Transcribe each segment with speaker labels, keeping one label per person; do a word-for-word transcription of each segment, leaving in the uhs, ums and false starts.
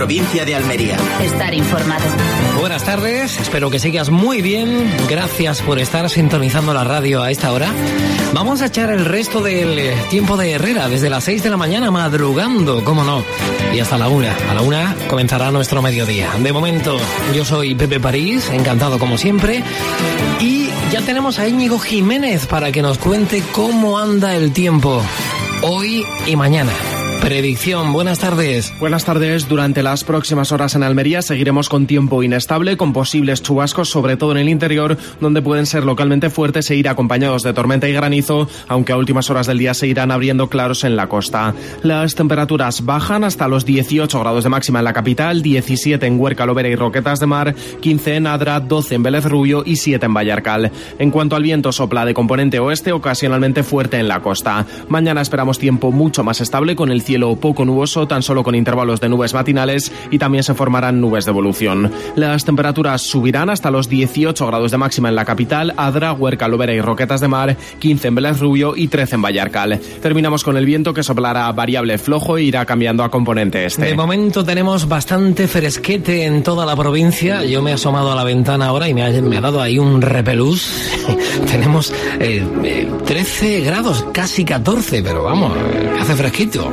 Speaker 1: provincia de Almería.
Speaker 2: Estar informado.
Speaker 3: Buenas tardes, espero que sigas muy bien. Gracias por estar sintonizando la radio a esta hora. Vamos a echar el resto del tiempo de Herrera desde las seis de la mañana, madrugando, cómo no, y hasta la una. A la una comenzará nuestro mediodía. De momento, yo soy Pepe París, encantado como siempre, y ya tenemos a Íñigo Jiménez para que nos cuente cómo anda el tiempo hoy y mañana. Predicción, buenas tardes.
Speaker 4: Buenas tardes. Durante las próximas horas en Almería seguiremos con tiempo inestable, con posibles chubascos, sobre todo en el interior, donde pueden ser localmente fuertes e ir acompañados de tormenta y granizo, aunque a últimas horas del día se irán abriendo claros en la costa. Las temperaturas bajan hasta los dieciocho grados de máxima en la capital, diecisiete en Huerca, Lovera y Roquetas de Mar, quince en Adra, doce en Vélez Rubio y siete en Vallarcal. En cuanto al viento, sopla de componente oeste, ocasionalmente fuerte en la costa. Mañana esperamos tiempo mucho más estable, con el cielo cielo poco nuboso, tan solo con intervalos de nubes matinales, y también se formarán nubes de evolución. Las temperaturas subirán hasta los dieciocho grados de máxima en la capital, Adra, Huerca, Lovera y Roquetas de Mar, quince en Vélez Rubio y trece en Vallarcal. Terminamos con el viento, que soplará variable flojo e irá cambiando a componente este.
Speaker 3: De momento tenemos bastante fresquete en toda la provincia. Yo me he asomado a la ventana ahora y me ha, me ha dado ahí un repelús. Tenemos eh, eh, trece grados, casi catorce, pero vamos, eh, hace fresquito.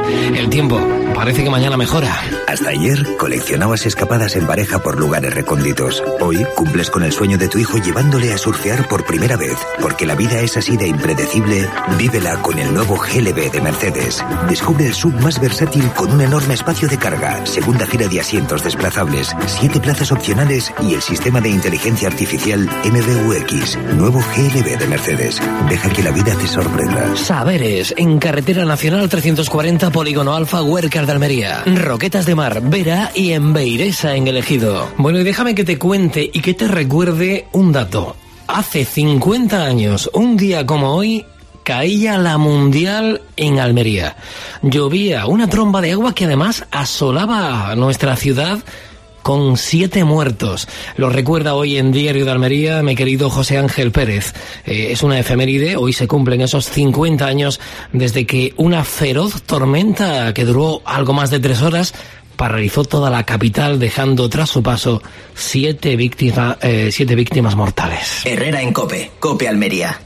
Speaker 3: El tiempo parece que mañana mejora.
Speaker 5: Hasta ayer coleccionabas escapadas en pareja por lugares recónditos. Hoy cumples con el sueño de tu hijo llevándole a surfear por primera vez. Porque la vida es así de impredecible, vívela con el nuevo G L B de Mercedes. Descubre el sub más versátil con un enorme espacio de carga, segunda fila de asientos desplazables, siete plazas opcionales y el sistema de inteligencia artificial M B U X. Nuevo G L B de Mercedes. Deja que la vida te sorprenda.
Speaker 3: Saberes, en Carretera Nacional trescientos cuarenta, Polígono Alfa, Huerca de Almería, Roquetas de Mar, Vera y en Beiresa, en El Ejido. Bueno, y déjame que te cuente y que te recuerde un dato. Hace cincuenta años, un día como hoy, caía la Mundial en Almería. Llovía una tromba de agua que además asolaba nuestra ciudad, con siete muertos. Lo recuerda hoy en Diario de Almería mi querido José Ángel Pérez. Eh, es una efeméride, hoy se cumplen esos cincuenta años desde que una feroz tormenta que duró algo más de tres horas paralizó toda la capital, dejando tras su paso siete víctimas, eh, siete víctimas mortales.
Speaker 1: Herrera en COPE, COPE Almería.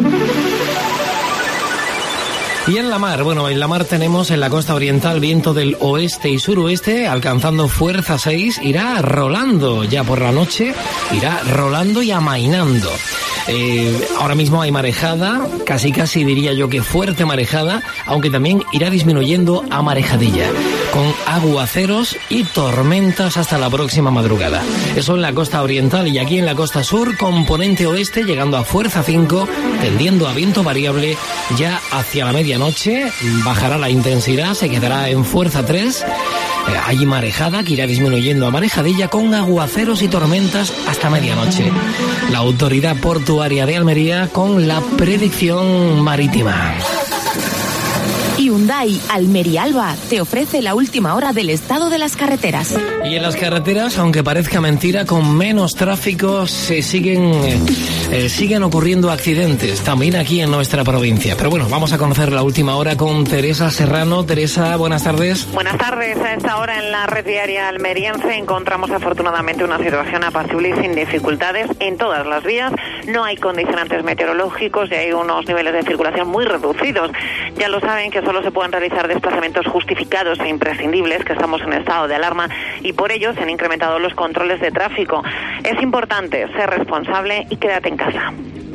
Speaker 3: Y en la mar, bueno, en la mar tenemos en la costa oriental viento del oeste y suroeste, alcanzando fuerza seis, irá rolando ya por la noche, irá rolando y amainando. Eh, ahora mismo hay marejada, casi casi diría yo que fuerte marejada, aunque también irá disminuyendo a marejadilla, con aguaceros y tormentas hasta la próxima madrugada. Eso en la costa oriental, y aquí en la costa sur, componente oeste, llegando a fuerza cinco, tendiendo a viento variable ya hacia la medianoche, bajará la intensidad, se quedará en fuerza tres, eh, hay marejada que irá disminuyendo a marejadilla con aguaceros y tormentas hasta medianoche. La autoridad portuaria de Almería con la predicción marítima.
Speaker 2: Hyundai Almería Alba te ofrece la última hora del estado de las carreteras.
Speaker 3: Y en las carreteras, aunque parezca mentira, con menos tráfico se siguen eh, siguen ocurriendo accidentes, también aquí en nuestra provincia. Pero bueno, vamos a conocer la última hora con Teresa Serrano. Teresa, buenas tardes.
Speaker 6: Buenas tardes. A esta hora en la red viaria almeriense encontramos afortunadamente una situación apacible y sin dificultades en todas las vías. No hay condicionantes meteorológicos y hay unos niveles de circulación muy reducidos. Ya lo saben que solo se pueden realizar desplazamientos justificados e imprescindibles, que estamos en estado de alarma, y por ello se han incrementado los controles de tráfico. Es importante ser responsable y quédate en casa.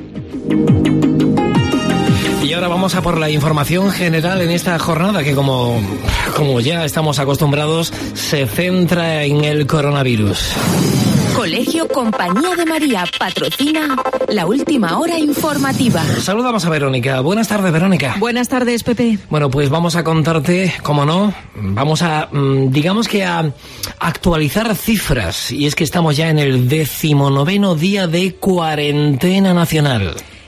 Speaker 3: Y ahora vamos a por la información general en esta jornada, que como, como ya estamos acostumbrados, se centra en el coronavirus.
Speaker 2: Colegio Compañía de María patrocina la última hora informativa.
Speaker 3: Saludamos a Verónica. Buenas tardes, Verónica.
Speaker 7: Buenas tardes, Pepe.
Speaker 3: Bueno, pues vamos a contarte, como no, vamos a, digamos que a actualizar cifras. Y es que estamos ya en el decimonoveno día de cuarentena nacional.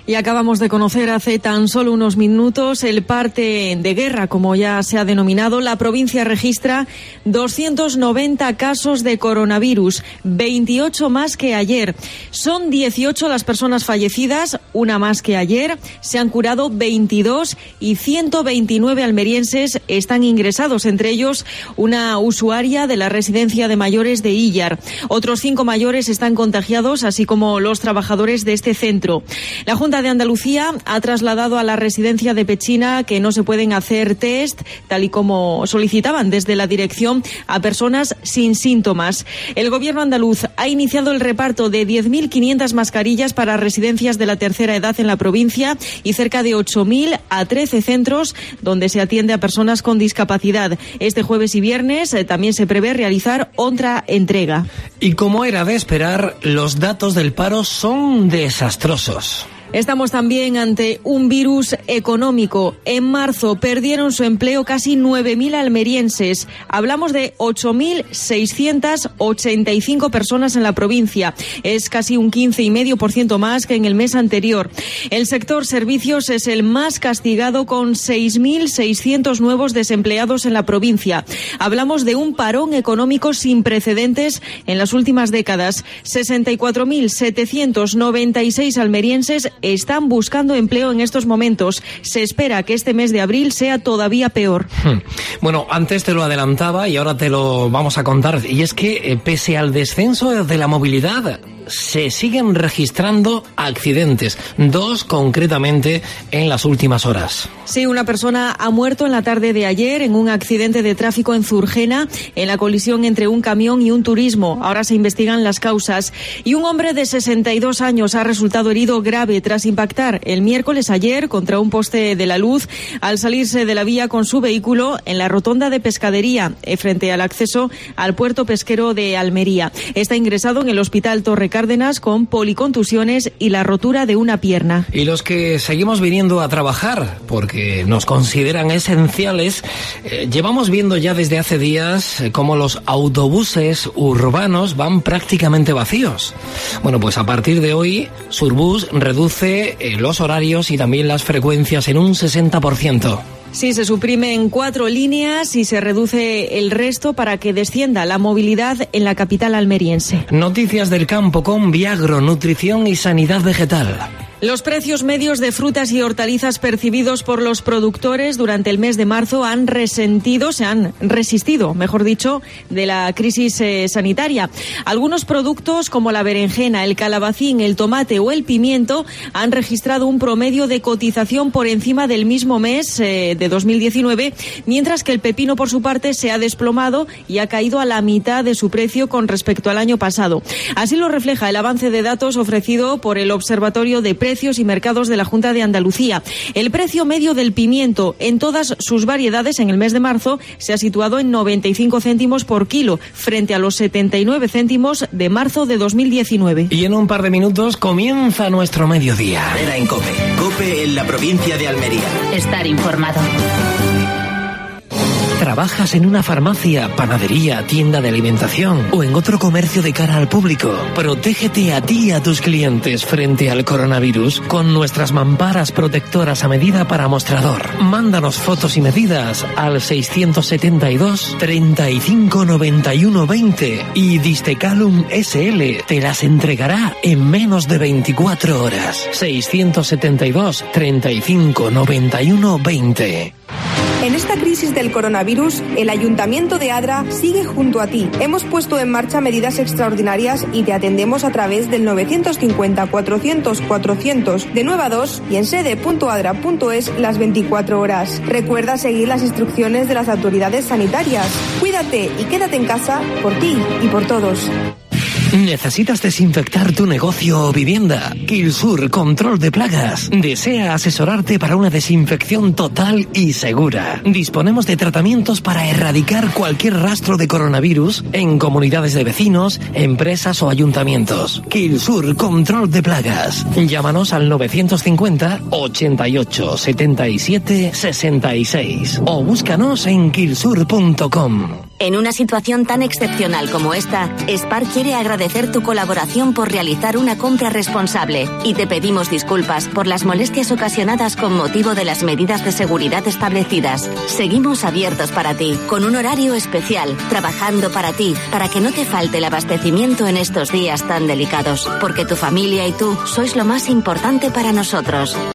Speaker 7: Y acabamos de conocer hace tan solo unos minutos el parte de guerra, como ya se ha denominado. La provincia registra doscientos noventa casos de coronavirus, veintiocho más que ayer. Son dieciocho las personas fallecidas, una más que ayer. Se han curado veintidós y ciento veintinueve almerienses están ingresados, entre ellos una usuaria de la residencia de mayores de Illar. Otros cinco mayores están contagiados, así como los trabajadores de este centro. La Junta de Andalucía ha trasladado a la residencia de Pechina que no se pueden hacer test, tal y como solicitaban desde la dirección, a personas sin síntomas. El gobierno andaluz ha iniciado el reparto de diez mil quinientas mascarillas para residencias de la tercera edad en la provincia y cerca de ocho mil a trece centros donde se atiende a personas con discapacidad. Este jueves y viernes eh, también se prevé realizar otra entrega.
Speaker 3: Y como era de esperar, los datos del paro son desastrosos.
Speaker 7: Estamos también ante un virus económico. En marzo perdieron su empleo casi nueve mil almerienses. Hablamos de ocho mil seiscientas ochenta y cinco personas en la provincia. Es casi un quince coma cinco por ciento más que en el mes anterior. El sector servicios es el más castigado, con seis mil seiscientos nuevos desempleados en la provincia. Hablamos de un parón económico sin precedentes en las últimas décadas. sesenta y cuatro mil setecientos noventa y seis almerienses están buscando empleo en estos momentos. Se espera que este mes de abril sea todavía peor.
Speaker 3: Bueno, antes te lo adelantaba y ahora te lo vamos a contar. Y es que, eh, pese al descenso de la movilidad, se siguen registrando accidentes, dos concretamente en las últimas horas.
Speaker 7: Sí, una persona ha muerto en la tarde de ayer en un accidente de tráfico en Zurgena, en la colisión entre un camión y un turismo. Ahora se investigan las causas. Y un hombre de sesenta y dos años ha resultado herido grave tras impactar el miércoles ayer contra un poste de la luz al salirse de la vía con su vehículo en la rotonda de Pescadería, frente al acceso al puerto pesquero de Almería. Está ingresado en el hospital Torre Cárdenas con policontusiones y la rotura de una pierna.
Speaker 3: Y los que seguimos viniendo a trabajar porque nos consideran esenciales, eh, llevamos viendo ya desde hace días eh, cómo los autobuses urbanos van prácticamente vacíos. Bueno, pues a partir de hoy Surbus reduce eh, los horarios y también las frecuencias en un sesenta por ciento.
Speaker 7: Sí, se suprimen cuatro líneas y se reduce el resto para que descienda la movilidad en la capital almeriense.
Speaker 3: Noticias del campo con Viagro, nutrición y sanidad vegetal.
Speaker 7: Los precios medios de frutas y hortalizas percibidos por los productores durante el mes de marzo han resentido, se han resistido, mejor dicho, de la crisis eh, sanitaria. Algunos productos como la berenjena, el calabacín, el tomate o el pimiento han registrado un promedio de cotización por encima del mismo mes eh, de dos mil diecinueve, mientras que el pepino, por su parte, se ha desplomado y ha caído a la mitad de su precio con respecto al año pasado. Así lo refleja el avance de datos ofrecido por el Observatorio de Precios Precios y Mercados de la Junta de Andalucía. El precio medio del pimiento en todas sus variedades en el mes de marzo se ha situado en noventa y cinco céntimos por kilo, frente a los setenta y nueve céntimos de marzo de dos mil diecinueve.
Speaker 3: Y en un par de minutos comienza nuestro mediodía.
Speaker 1: Era en COPE. COPE en la provincia de Almería.
Speaker 2: Estar informado.
Speaker 3: ¿Trabajas en una farmacia, panadería, tienda de alimentación o en otro comercio de cara al público? Protégete a ti y a tus clientes frente al coronavirus con nuestras mamparas protectoras a medida para mostrador. Mándanos fotos y medidas al seiscientos setenta y dos, treinta y cinco, noventa y uno, veinte y Distecalum S L te las entregará en menos de veinticuatro horas. seiscientos setenta y dos, treinta y cinco, noventa y uno, veinte.
Speaker 8: En esta crisis del coronavirus, el Ayuntamiento de Adra sigue junto a ti. Hemos puesto en marcha medidas extraordinarias y te atendemos a través del novecientos cincuenta, cuatrocientos, cuatrocientos de nueve a dos y en sede punto adra punto es las veinticuatro horas. Recuerda seguir las instrucciones de las autoridades sanitarias. Cuídate y quédate en casa por ti y por todos.
Speaker 3: ¿Necesitas desinfectar tu negocio o vivienda? Kilsur Control de Plagas desea asesorarte para una desinfección total y segura. Disponemos de tratamientos para erradicar cualquier rastro de coronavirus en comunidades de vecinos, empresas o ayuntamientos. Kilsur Control de Plagas. Llámanos al novecientos cincuenta, ochenta y ocho, setenta y siete, sesenta y seis o búscanos en kilsur punto com.
Speaker 9: En una situación tan excepcional como esta, Spar quiere agradecer tu colaboración por realizar una compra responsable y te pedimos disculpas por las molestias ocasionadas con motivo de las medidas de seguridad establecidas. Seguimos abiertos para ti, con un horario especial, trabajando para ti, para que no te falte el abastecimiento en estos días tan delicados, porque tu familia y tú sois lo más importante para nosotros.